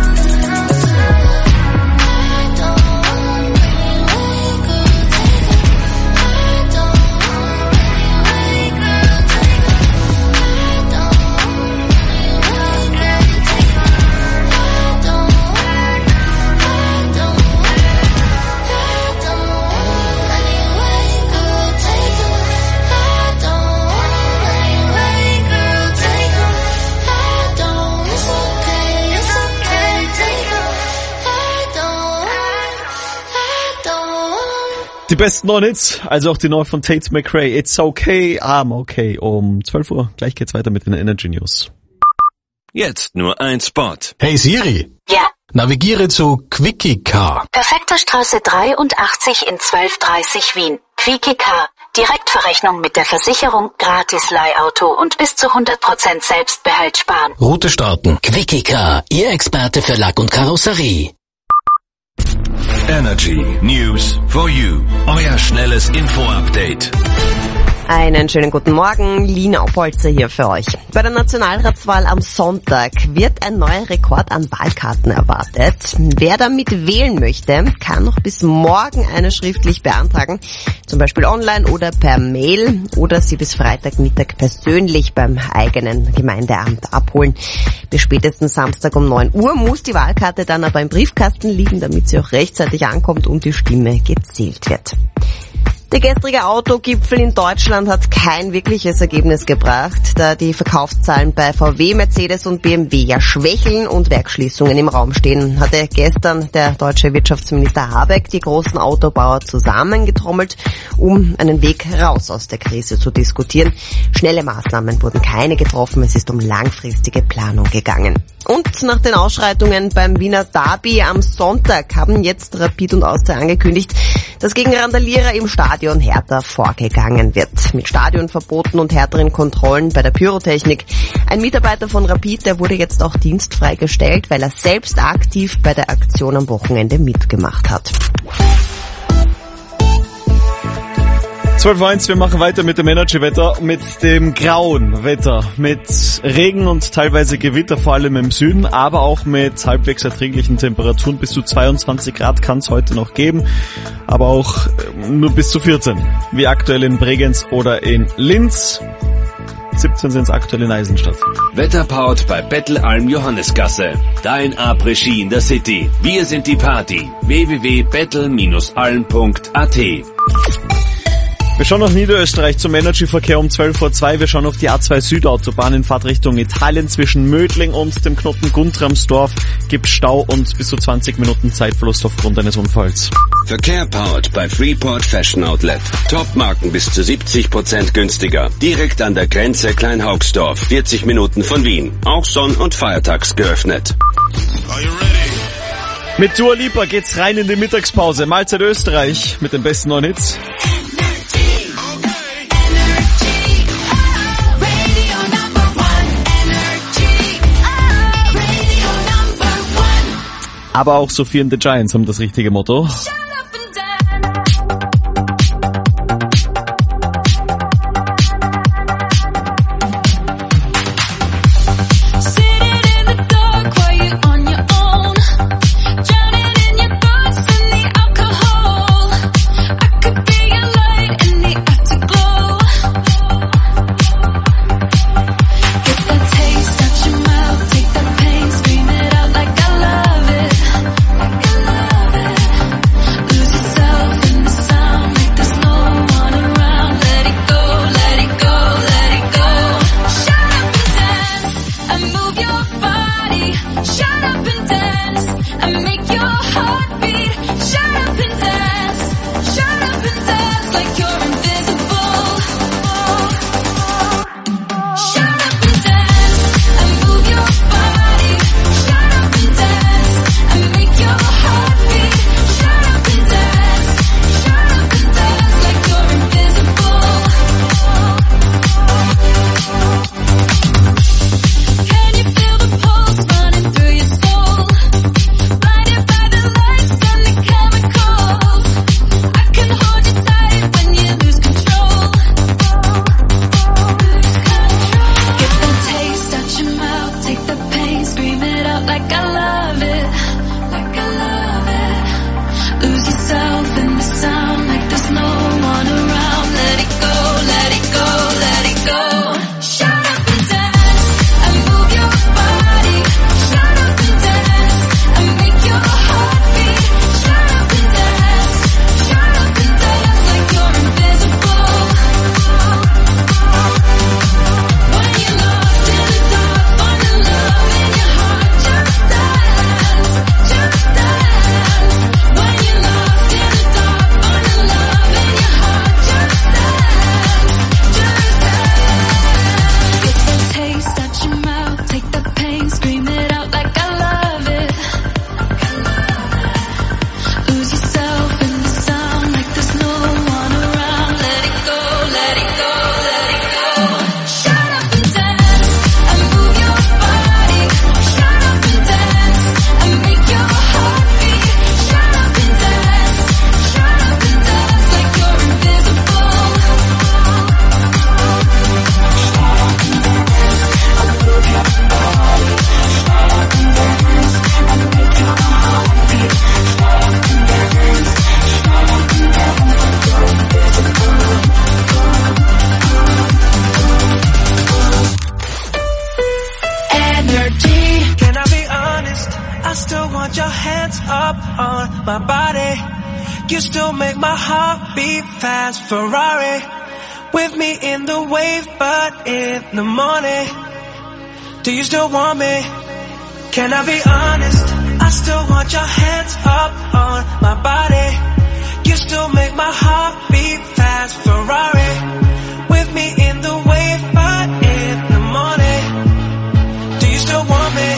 Die besten neuen Hits, also auch die neue von Tate McRae. It's okay, I'm okay. Um 12 Uhr. Gleich geht's weiter mit den Energy News. Jetzt nur ein Spot. Hey Siri. Ja. Navigiere zu Quickie Car. Perfekter Straße 83 in 1230 Wien. Quickie Car. Direktverrechnung mit der Versicherung, gratis Leihauto und bis zu 100% Selbstbehalt sparen. Route starten. Quickie Car, Ihr Experte für Lack und Karosserie. Energy News for you. Euer schnelles Info-Update. Einen schönen guten Morgen, Lina Opolzer hier für euch. Bei der Nationalratswahl am Sonntag wird ein neuer Rekord an Wahlkarten erwartet. Wer damit wählen möchte, kann noch bis morgen eine schriftlich beantragen, zum Beispiel online oder per Mail, oder sie bis Freitagmittag persönlich beim eigenen Gemeindeamt abholen. Bis spätestens Samstag um 9 Uhr muss die Wahlkarte dann aber im Briefkasten liegen, damit sie auch rechtzeitig ankommt und die Stimme gezählt wird. Der gestrige Autogipfel in Deutschland hat kein wirkliches Ergebnis gebracht, da die Verkaufszahlen bei VW, Mercedes und BMW ja schwächeln und Werksschließungen im Raum stehen, hatte gestern der deutsche Wirtschaftsminister Habeck die großen Autobauer zusammengetrommelt, um einen Weg raus aus der Krise zu diskutieren. Schnelle Maßnahmen wurden keine getroffen, es ist um langfristige Planung gegangen. Und nach den Ausschreitungen beim Wiener Derby am Sonntag haben jetzt Rapid und Austria angekündigt, dass gegen Randalierer im Stadion härter vorgegangen wird. Mit Stadionverboten und härteren Kontrollen bei der Pyrotechnik. Ein Mitarbeiter von Rapid, der wurde jetzt auch dienstfrei gestellt, weil er selbst aktiv bei der Aktion am Wochenende mitgemacht hat. 12:01, wir machen weiter mit dem Energy-Wetter, mit dem grauen Wetter, mit Regen und teilweise Gewitter, vor allem im Süden, aber auch mit halbwegs erträglichen Temperaturen. Bis zu 22 Grad kann es heute noch geben, aber auch nur bis zu 14, wie aktuell in Bregenz oder in Linz. 17 sind es aktuell in Eisenstadt. Wetterpowered bei Bettelalm Johannesgasse. Dein Après-Ski in der City. Wir sind die Party. www.bettel-alm.at. Wir schauen nach Niederösterreich zum Energy-Verkehr um 12:02 Uhr. Wir schauen auf die A2 Südautobahn in Fahrtrichtung Italien. Zwischen Mödling und dem Knoten Guntramsdorf gibt Stau und bis zu 20 Minuten Zeitverlust aufgrund eines Unfalls. Verkehr powered bei Freeport Fashion Outlet. Top-Marken bis zu 70% günstiger. Direkt an der Grenze Kleinhaugsdorf, 40 Minuten von Wien. Auch sonn- und feiertags geöffnet. Are you ready? Mit Dua Lipa geht's rein in die Mittagspause. Mahlzeit Österreich mit den besten neuen Hits. Aber auch Sophie and the Giants haben das richtige Motto. You still make my heart beat fast. Ferrari with me in the wave, but in the morning, do you still want me? Can I be honest? I still want your hands up on my body. You still make my heart beat fast. Ferrari with me in the wave, but in the morning, do you still want me?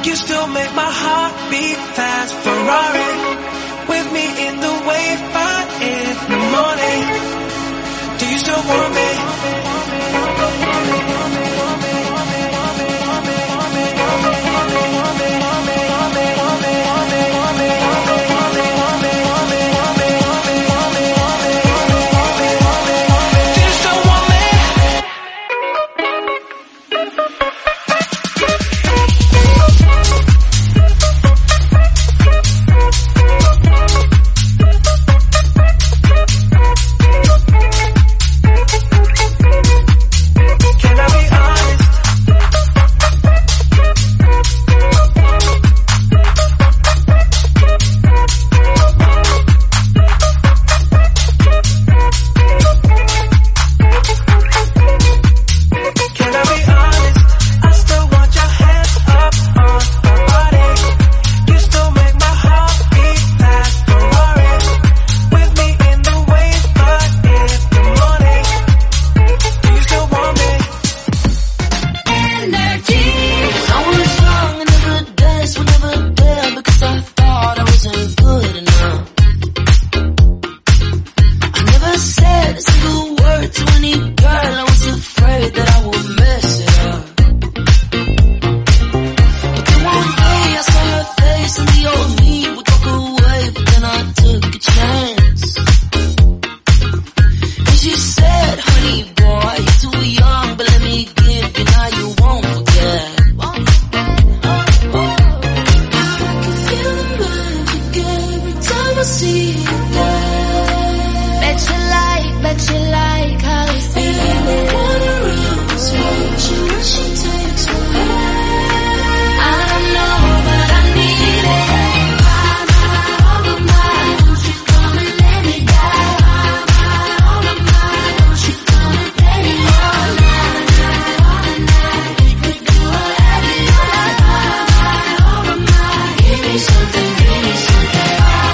You still make my heart beat fast. Ferrari, with me in the wave, but in the morning. Do you still want me? Something